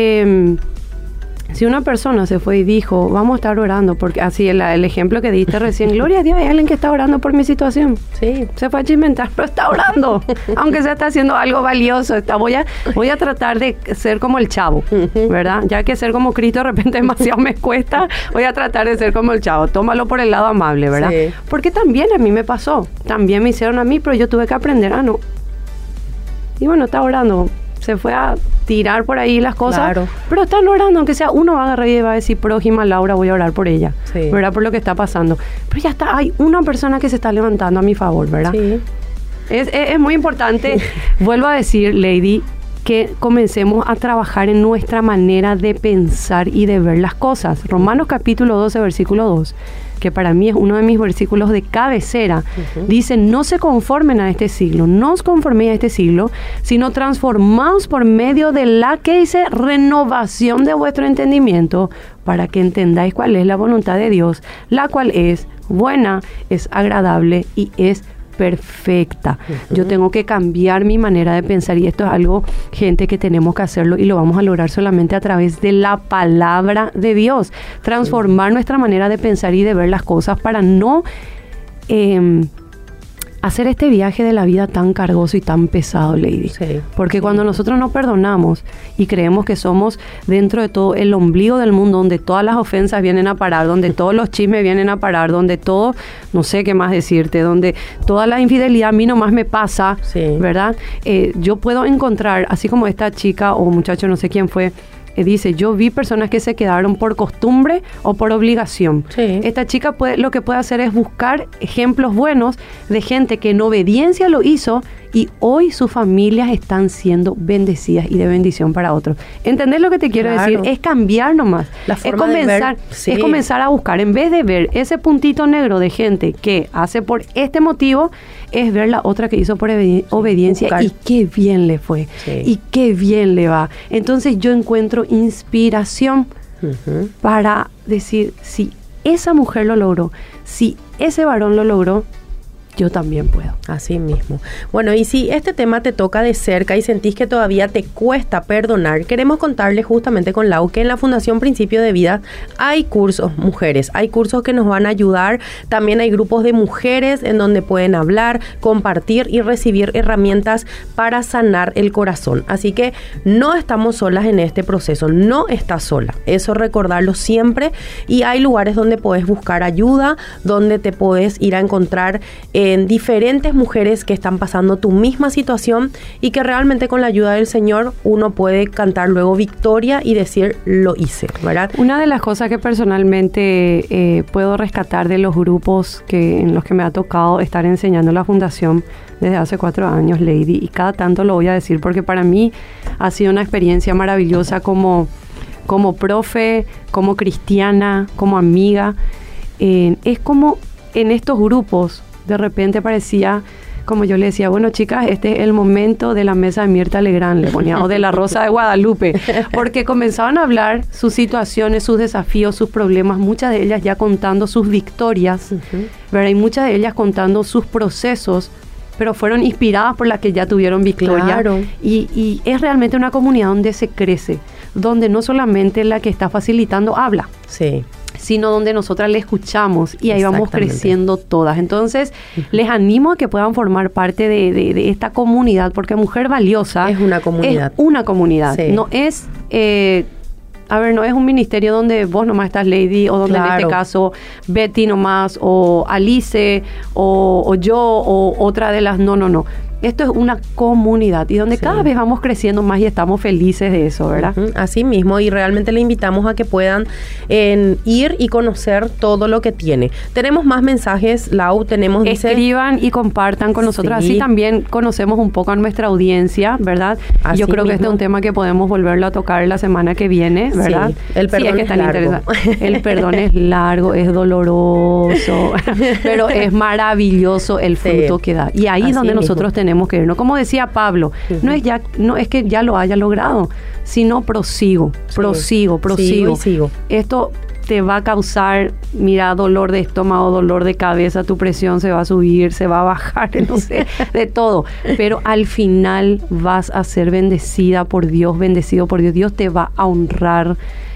si una persona se fue y dijo, vamos a estar orando, porque así el ejemplo que diste recién, gloria a Dios, hay alguien que está orando por mi situación. Sí. Se fue a chismentar, pero está orando, aunque se está haciendo algo valioso. Voy a tratar de ser como el chavo, ¿verdad? Ya que ser como Cristo de repente demasiado me cuesta, voy a tratar de ser como el chavo. Tómalo por el lado amable, ¿verdad? Sí. Porque también a mí me pasó, también me hicieron a mí, pero yo tuve que aprender a no. Y bueno, está orando. Se fue a tirar por ahí las cosas, claro, pero están orando, aunque sea uno va a agarrar y va a decir, prójima Laura, voy a orar por ella, sí, ¿verdad? Por lo que está pasando. Pero ya está, hay una persona que se está levantando a mi favor, ¿verdad? Sí. Es muy importante, vuelvo a decir, Lady, que comencemos a trabajar en nuestra manera de pensar y de ver las cosas. Romanos capítulo 12, versículo 2, que para mí es uno de mis versículos de cabecera, dice, no se conformen a este siglo, no os conforméis a este siglo, sino transformaos por medio de la que dice renovación de vuestro entendimiento, para que entendáis cuál es la voluntad de Dios, la cual es buena, es agradable y es perfecta. Yo tengo que cambiar mi manera de pensar y esto es algo, gente, que tenemos que hacerlo y lo vamos a lograr solamente a través de la palabra de Dios. Transformar nuestra manera de pensar y de ver las cosas para no hacer este viaje de la vida tan cargoso y tan pesado, Lady. Sí, porque cuando nosotros nos perdonamos y creemos que somos dentro de todo el ombligo del mundo, donde todas las ofensas vienen a parar, donde todos los chismes vienen a parar, donde todo, no sé qué más decirte, donde toda la infidelidad a mí nomás me pasa, ¿verdad? Yo puedo encontrar, así como esta chica o muchacho, no sé quién fue, dice, yo vi personas que se quedaron por costumbre o por obligación. Sí. Esta chica lo que puede hacer es buscar ejemplos buenos de gente que en obediencia lo hizo y hoy sus familias están siendo bendecidas y de bendición para otros. ¿Entendés lo que te quiero decir? Es cambiar nomás. Es comenzar a buscar, en vez de ver ese puntito negro de gente que hace por este motivo, es ver la otra que hizo por obediencia y qué bien le fue y qué bien le va. Entonces yo encuentro inspiración para decir, si esa mujer lo logró, si ese varón lo logró, yo también puedo. Así mismo. Bueno, y si este tema te toca de cerca y sentís que todavía te cuesta perdonar, queremos contarles justamente con Lau que en la Fundación Principio de Vida hay cursos mujeres, hay cursos que nos van a ayudar, también hay grupos de mujeres en donde pueden hablar, compartir y recibir herramientas para sanar el corazón. Así que no estamos solas en este proceso, no estás sola, eso recordarlo siempre, y hay lugares donde puedes buscar ayuda, donde te puedes ir a encontrar en diferentes mujeres que están pasando tu misma situación y que realmente con la ayuda del Señor uno puede cantar luego victoria y decir, lo hice, ¿verdad? Una de las cosas que personalmente puedo rescatar de los grupos en los que me ha tocado estar enseñando la Fundación desde hace 4 años, Lady, y cada tanto lo voy a decir porque para mí ha sido una experiencia maravillosa como profe, como cristiana, como amiga. Es como en estos grupos de repente parecía, como yo le decía, bueno, chicas, este es el momento de la mesa de Mirta Legrand, le ponía, o de la Rosa de Guadalupe, porque comenzaban a hablar sus situaciones, sus desafíos, sus problemas, muchas de ellas ya contando sus victorias, ¿verdad? Y muchas de ellas contando sus procesos, pero fueron inspiradas por las que ya tuvieron victoria. Claro. Y es realmente una comunidad donde se crece, donde no solamente la que está facilitando habla, sino donde nosotras le escuchamos y ahí vamos creciendo todas. Entonces, les animo a que puedan formar parte de esta comunidad, porque Mujer Valiosa es una comunidad. Es una comunidad. No es... no es un ministerio donde vos nomás estás, Lady, o donde en este caso Betty nomás, o Alice, o yo, o otra de las... No. Esto es una comunidad y donde cada vez vamos creciendo más y estamos felices de eso, ¿verdad? Así mismo, y realmente le invitamos a que puedan ir y conocer todo lo que tiene. Tenemos más mensajes, Lau, escriban y compartan con nosotros, así también conocemos un poco a nuestra audiencia, ¿verdad? Yo creo que este es un tema que podemos volverlo a tocar la semana que viene, ¿verdad? El perdón es largo. El perdón es largo, es doloroso, pero es maravilloso el fruto que da. Y ahí es donde nosotros tenemos que irnos. Como decía Pablo, no es que ya lo haya logrado, sino prosigo. Sigo. Esto te va a causar, mira, dolor de estómago, dolor de cabeza, tu presión se va a subir, se va a bajar, no sé, de todo. Pero al final vas a ser bendecida por Dios, bendecido por Dios. Dios te va a honrar.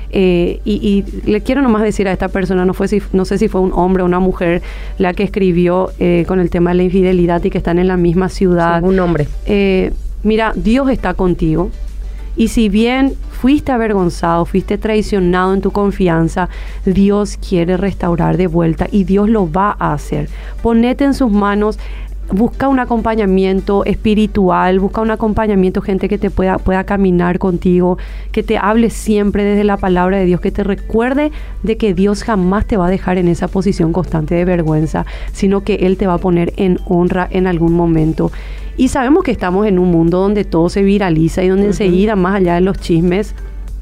Y le quiero nomás decir a esta persona, no sé si fue un hombre o una mujer la que escribió con el tema de la infidelidad y que están en la misma ciudad. Un hombre. Mira, Dios está contigo. Y si bien fuiste avergonzado, fuiste traicionado en tu confianza, Dios quiere restaurar de vuelta y Dios lo va a hacer. Ponete en sus manos. busca un acompañamiento espiritual, busca un acompañamiento, gente que te pueda caminar contigo, que te hable siempre desde la palabra de Dios, que te recuerde de que Dios jamás te va a dejar en esa posición constante de vergüenza, sino que Él te va a poner en honra en algún momento. Y sabemos que estamos en un mundo donde todo se viraliza y donde enseguida, más allá de los chismes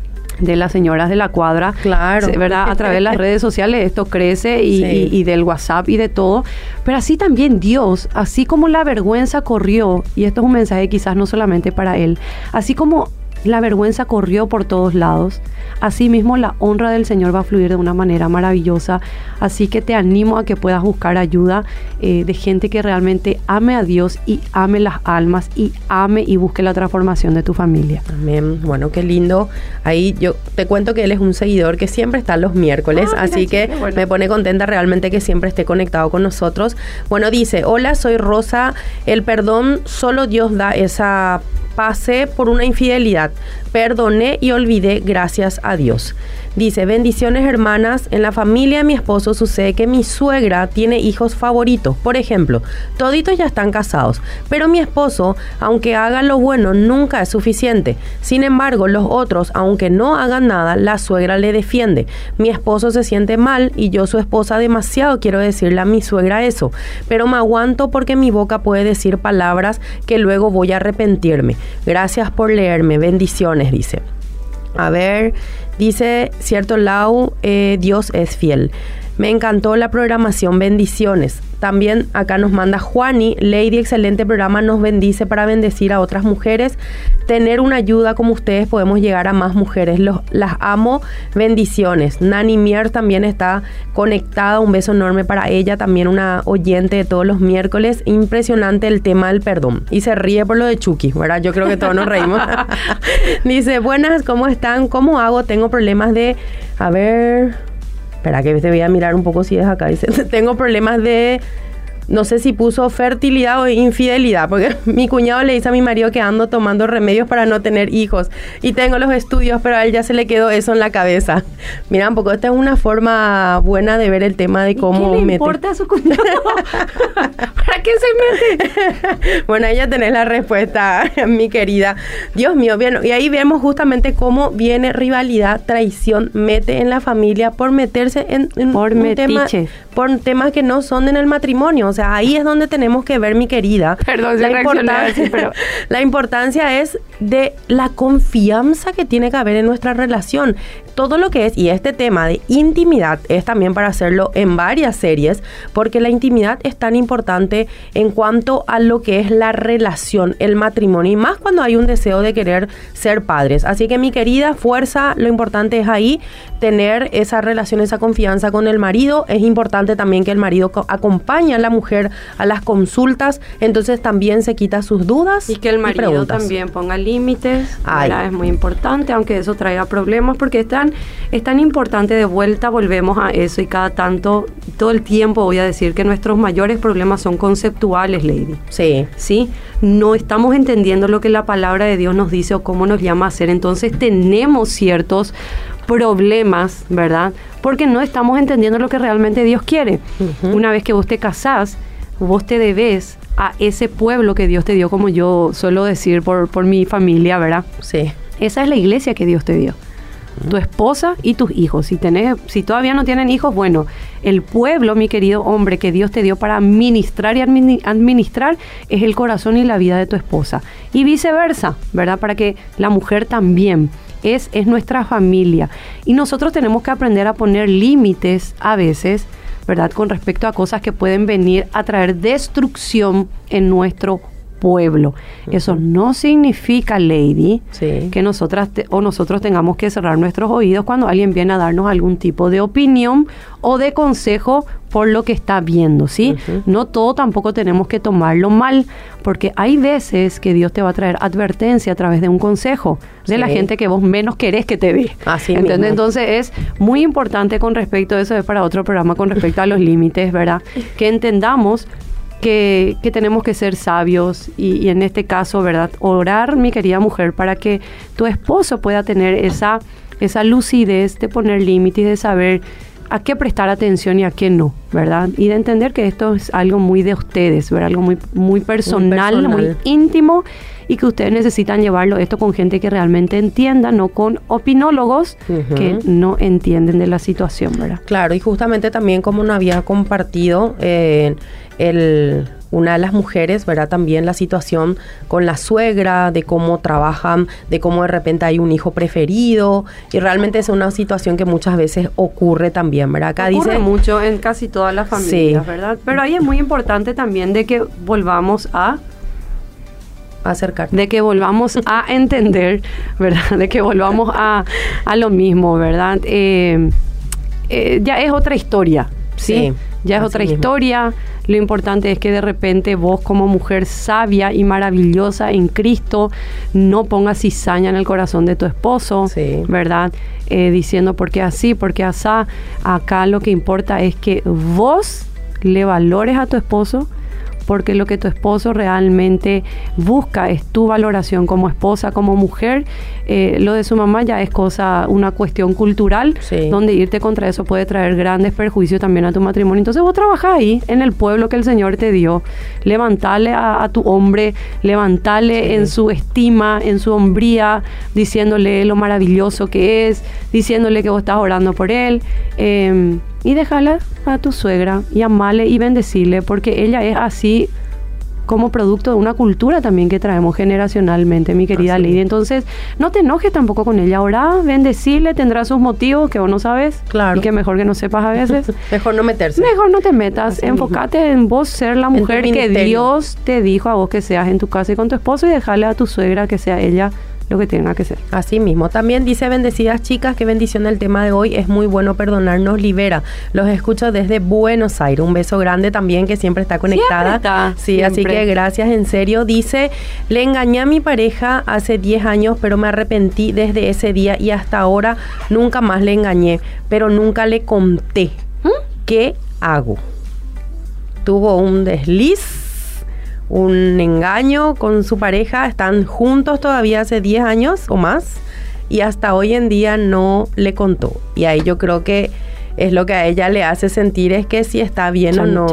de las señoras de la cuadra, claro, ¿verdad? A través de las redes sociales esto crece y del WhatsApp y de todo, pero así también Dios, así como la vergüenza corrió, y esto es un mensaje quizás no solamente para él, así como la vergüenza corrió por todos lados, así mismo la honra del Señor va a fluir de una manera maravillosa. Así que te animo a que puedas buscar ayuda de gente que realmente ame a Dios y ame las almas y ame y busque la transformación de tu familia. Amén. Bueno, qué lindo. Ahí yo te cuento que él es un seguidor que siempre está los miércoles, así que bueno, me pone contenta realmente que siempre esté conectado con nosotros. Bueno, dice, hola, soy Rosa, el perdón solo Dios da esa... Pasé por una infidelidad, perdoné y olvidé, gracias a Dios. Dice, bendiciones hermanas, en la familia de mi esposo sucede que mi suegra tiene hijos favoritos. Por ejemplo, toditos ya están casados, pero mi esposo, aunque haga lo bueno, nunca es suficiente. Sin embargo, los otros, aunque no hagan nada, la suegra le defiende. Mi esposo se siente mal y yo, su esposa, demasiado quiero decirle a mi suegra eso, pero me aguanto porque mi boca puede decir palabras que luego voy a arrepentirme. Gracias por leerme, bendiciones, dice. A ver, dice, cierto Lau, Dios es fiel. Me encantó la programación, bendiciones. También acá nos manda Juani, Lady, excelente programa, nos bendice para bendecir a otras mujeres. Tener una ayuda como ustedes podemos llegar a más mujeres. Las amo, bendiciones. Nani Mier también está conectada, un beso enorme para ella, también una oyente de todos los miércoles. Impresionante el tema del perdón. Y se ríe por lo de Chucky, ¿verdad? Yo creo que todos nos reímos. Dice, buenas, ¿cómo están? ¿Cómo hago? Tengo problemas de... A ver... Espera que te voy a mirar un poco si es acá. Dice, tengo problemas de... No sé si puso fertilidad o infidelidad, porque mi cuñado le dice a mi marido que ando tomando remedios para no tener hijos. Y tengo los estudios, pero a él ya se le quedó eso en la cabeza. Mira, un poco, esta es una forma buena de ver el tema de cómo... ¿Qué le importa a su cuñado? ¿Para qué se mete? Bueno, ahí ya tenés la respuesta, mi querida. Dios mío, bien. Y ahí vemos justamente cómo viene rivalidad, traición, mete en la familia por meterse en por un tema, por temas que no son en el matrimonio. O sea, ahí es donde tenemos que ver, mi querida. Perdón, la importancia es de la confianza que tiene que haber en nuestra relación. Todo lo que es, y este tema de intimidad es también para hacerlo en varias series, porque la intimidad es tan importante en cuanto a lo que es la relación, el matrimonio, y más cuando hay un deseo de querer ser padres. Así que, mi querida, fuerza, lo importante es ahí tener esa relación, esa confianza con el marido. Es importante también que el marido acompañe a la mujer a las consultas, entonces también se quita sus dudas y que el marido también ponga límites. Es muy importante, aunque eso traiga problemas, porque es tan importante. De vuelta volvemos a eso, y cada tanto, todo el tiempo voy a decir que nuestros mayores problemas son conceptuales, Lady. Sí, no estamos entendiendo lo que la palabra de Dios nos dice o cómo nos llama a hacer, entonces tenemos ciertos problemas, ¿verdad? Porque no estamos entendiendo lo que realmente Dios quiere. Una vez que vos te casás, vos te debes a ese pueblo que Dios te dio, como yo suelo decir por mi familia, ¿verdad? Sí. Esa es la iglesia que Dios te dio. Tu esposa y tus hijos. Si todavía no tienen hijos, bueno, el pueblo, mi querido hombre, que Dios te dio para ministrar y administrar, es el corazón y la vida de tu esposa. Y viceversa, ¿verdad? Para que la mujer también es nuestra familia. Y nosotros tenemos que aprender a poner límites a veces, ¿verdad? Con respecto a cosas que pueden venir a traer destrucción en nuestro pueblo. Eso no significa, Lady, que nosotros tengamos que cerrar nuestros oídos cuando alguien viene a darnos algún tipo de opinión o de consejo por lo que está viendo, ¿sí? No todo tampoco tenemos que tomarlo mal, porque hay veces que Dios te va a traer advertencia a través de un consejo de la gente que vos menos querés que te ve. Así ¿entendés? Mismo. Entonces es muy importante con respecto a eso, es para otro programa, con respecto a los límites, ¿verdad? Que entendamos que tenemos que ser sabios y en este caso, ¿verdad? Orar, mi querida mujer, para que tu esposo pueda tener esa lucidez de poner límites, de saber a qué prestar atención y a qué no, ¿verdad? Y de entender que esto es algo muy de ustedes, ¿verdad? Algo muy personal, muy íntimo, y que ustedes necesitan llevarlo esto con gente que realmente entienda, no con opinólogos que no entienden de la situación, ¿verdad? Claro, y justamente también como nos había compartido una de las mujeres, ¿verdad? También la situación con la suegra, de cómo trabajan, de cómo de repente hay un hijo preferido, y realmente es una situación que muchas veces ocurre también, ¿verdad? Acá ocurre dice mucho en casi todas las familias, sí, ¿verdad? Pero ahí es muy importante también de que volvamos a acercarnos, de que volvamos a entender, ¿verdad? De que volvamos a lo mismo, ¿verdad? Ya es otra historia, ¿sí? Ya es otra historia. Lo importante es que de repente vos, como mujer sabia y maravillosa en Cristo, no pongas cizaña en el corazón de tu esposo, ¿verdad? Diciendo por qué así, por qué asá. Acá lo que importa es que vos le valores a tu esposo, porque lo que tu esposo realmente busca es tu valoración como esposa, como mujer. Lo de su mamá ya es una cuestión cultural, donde irte contra eso puede traer grandes perjuicios también a tu matrimonio. Entonces vos trabajás ahí, en el pueblo que el Señor te dio. Levantale a tu hombre, levantale en su estima, en su hombría, diciéndole lo maravilloso que es, diciéndole que vos estás orando por él. Y déjala a tu suegra y amale y bendecirle, porque ella es así como producto de una cultura también que traemos generacionalmente, mi querida Lady. Entonces, no te enojes tampoco con ella. Orá, bendecirle, tendrá sus motivos que vos no sabes. Claro. Y que mejor que no sepas a veces. Mejor no meterse. Mejor no te metas. Enfócate en vos ser la mujer que Dios te dijo a vos que seas en tu casa y con tu esposo, y dejarle a tu suegra que sea ella lo que tenga que ser. Así mismo. También dice: bendecidas chicas, qué bendición el tema de hoy. Es muy bueno perdonar, nos libera. Los escucho desde Buenos Aires. Un beso grande también, que siempre está conectada. Siempre. Así que gracias, en serio. Dice: le engañé a mi pareja hace 10 años, pero me arrepentí desde ese día y hasta ahora nunca más le engañé, pero nunca le conté. ¿Qué hago? Tuvo un desliz, un engaño con su pareja, están juntos todavía hace 10 años o más, y hasta hoy en día no le contó. Y ahí yo creo que es lo que a ella le hace sentir, es que si está bien o no.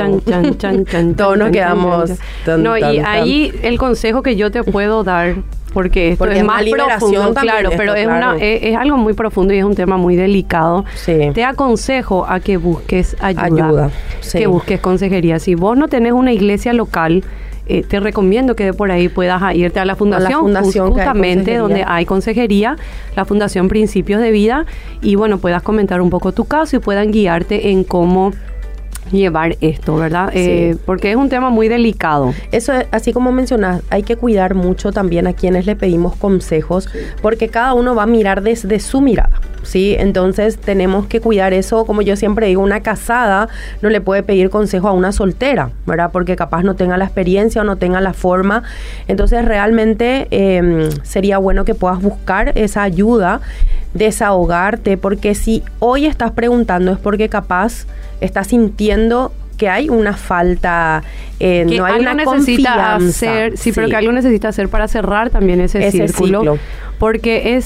Todos nos quedamos. Y ahí el consejo que yo te puedo dar, porque esto es más profundo, claro, pero es algo muy profundo y es un tema muy delicado. Te aconsejo a que busques ayuda. Que busques consejería. Si vos no tenés una iglesia local, te recomiendo que de por ahí puedas irte a la fundación justamente donde hay consejería, la Fundación Principios de Vida, y bueno, puedas comentar un poco tu caso y puedan guiarte en cómo llevar esto, ¿verdad? Porque es un tema muy delicado. Eso, así como mencionas, hay que cuidar mucho también a quienes le pedimos consejos, porque cada uno va a mirar desde su mirada, ¿sí? Entonces tenemos que cuidar eso. Como yo siempre digo, una casada no le puede pedir consejo a una soltera, ¿verdad? Porque capaz no tenga la experiencia o no tenga la forma. Entonces realmente sería bueno que puedas buscar esa ayuda, desahogarte, porque si hoy estás preguntando es porque capaz estás sintiendo que hay una falta, no hay una confianza. Pero que algo necesita hacer para cerrar también ese círculo. Porque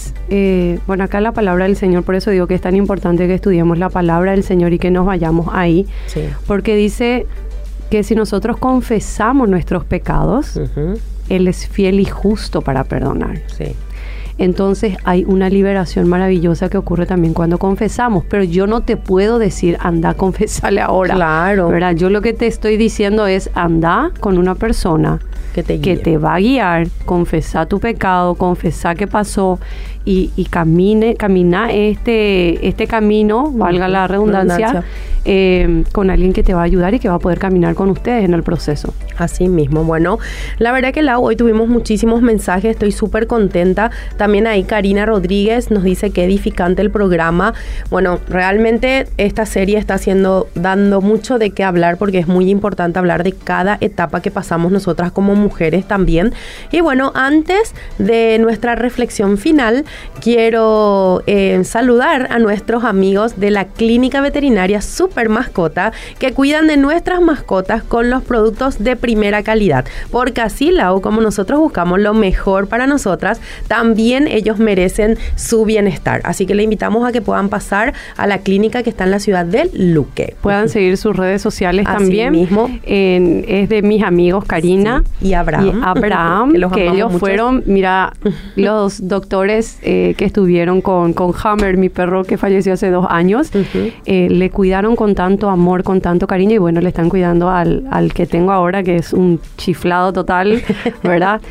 bueno, acá la palabra del Señor, por eso digo que es tan importante que estudiemos la palabra del Señor y que nos vayamos ahí. Porque dice que si nosotros confesamos nuestros pecados, Él es fiel y justo para perdonar. Entonces hay una liberación maravillosa que ocurre también cuando confesamos, pero yo no te puedo decir anda, confesale ahora. Claro. ¿Verdad? Yo lo que te estoy diciendo es anda con una persona que te va a guiar, confesá tu pecado, confesá qué pasó y camina este camino, valga la redundancia, con alguien que te va a ayudar y que va a poder caminar con ustedes en el proceso. Así mismo. Bueno, la verdad que hoy tuvimos muchísimos mensajes, estoy súper contenta. También ahí Karina Rodríguez nos dice que edificante el programa. Bueno, realmente esta serie está dando mucho de qué hablar, porque es muy importante hablar de cada etapa que pasamos nosotras como mujeres también. Y bueno, antes de nuestra reflexión final, quiero saludar a nuestros amigos de la Clínica Veterinaria Super Mascota, que cuidan de nuestras mascotas con los productos de primera calidad. Porque así, Lau, como nosotros buscamos lo mejor para nosotras, también ellos merecen su bienestar. Así que le invitamos a que puedan pasar a la clínica que está en la ciudad de Luque. Puedan seguir sus redes sociales así también. Mismo. Es de mis amigos Karina y Abraham. que ellos fueron, mira, los doctores que estuvieron con Hammer, mi perro que falleció hace 2 años, le cuidaron con tanto amor, con tanto cariño, y bueno, le están cuidando al que tengo ahora, que es un chiflado total, ¿verdad?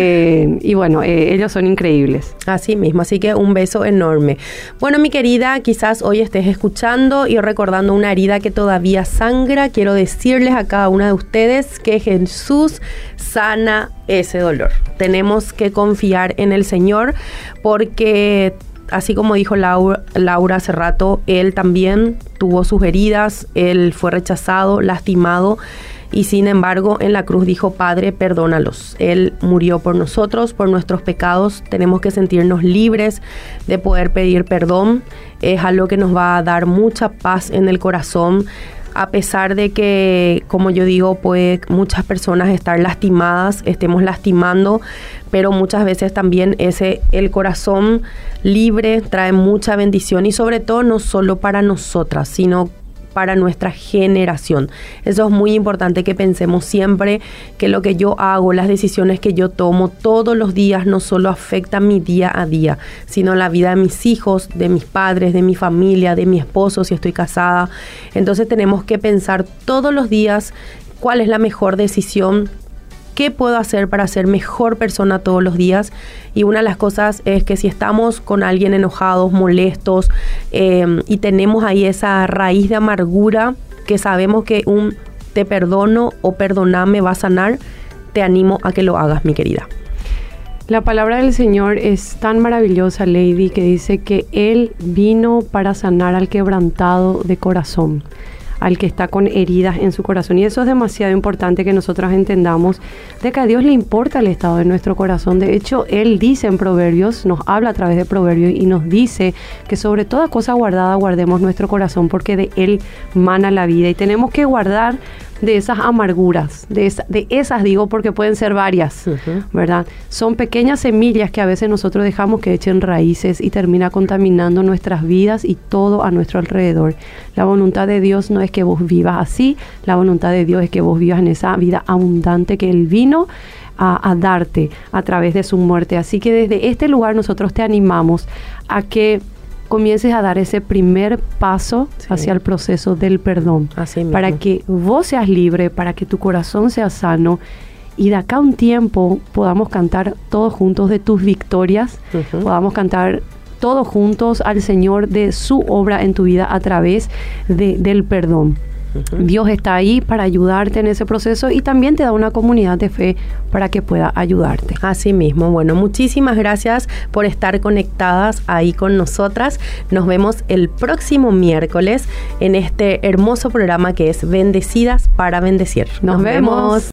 Y bueno, ellos son increíbles. Así mismo, así que un beso enorme. Bueno, mi querida, quizás hoy estés escuchando y recordando una herida que todavía sangra. Quiero decirles a cada una de ustedes que Jesús sana ese dolor. Tenemos que confiar en el Señor porque, así como dijo Laura hace rato, Él también tuvo sus heridas, Él fue rechazado, lastimado, y sin embargo en la cruz dijo: Padre, perdónalos. Él murió por nosotros, por nuestros pecados. Tenemos que sentirnos libres de poder pedir perdón. Es algo que nos va a dar mucha paz en el corazón, a pesar de que, como yo digo, puede muchas personas estar lastimadas, estemos lastimando, pero muchas veces también el corazón libre trae mucha bendición, y sobre todo no solo para nosotras, sino para nuestra generación. Eso es muy importante, que pensemos siempre que lo que yo hago, las decisiones que yo tomo todos los días, no solo afectan mi día a día, sino la vida de mis hijos, de mis padres, de mi familia, de mi esposo si estoy casada. Entonces tenemos que pensar todos los días cuál es la mejor decisión, qué puedo hacer para ser mejor persona todos los días. Y una de las cosas es que si estamos con alguien enojados, molestos, y tenemos ahí esa raíz de amargura, que sabemos que un te perdono o perdoname va a sanar, te animo a que lo hagas, mi querida. La palabra del Señor es tan maravillosa, Lady, que dice que Él vino para sanar al quebrantado de corazón, al que está con heridas en su corazón. Y eso es demasiado importante, que nosotros entendamos de que a Dios le importa el estado de nuestro corazón. De hecho, Él dice en Proverbios, nos habla a través de Proverbios y nos dice que sobre toda cosa guardada guardemos nuestro corazón, porque de Él mana la vida. Y tenemos que guardar de esas amarguras, de esas digo porque pueden ser varias, ¿verdad? Son pequeñas semillas que a veces nosotros dejamos que echen raíces y termina contaminando nuestras vidas y todo a nuestro alrededor. La voluntad de Dios no es que vos vivas así, la voluntad de Dios es que vos vivas en esa vida abundante que Él vino a darte a través de su muerte. Así que desde este lugar nosotros te animamos a que comiences a dar ese primer paso hacia el proceso del perdón, para que vos seas libre, para que tu corazón sea sano, y de acá a un tiempo podamos cantar todos juntos de tus victorias, podamos cantar todos juntos al Señor de su obra en tu vida a través del perdón. Dios está ahí para ayudarte en ese proceso, y también te da una comunidad de fe para que pueda ayudarte. Así mismo. Bueno, muchísimas gracias por estar conectadas ahí con nosotras. Nos vemos el próximo miércoles en este hermoso programa que es Bendecidas para Bendecir. Nos vemos.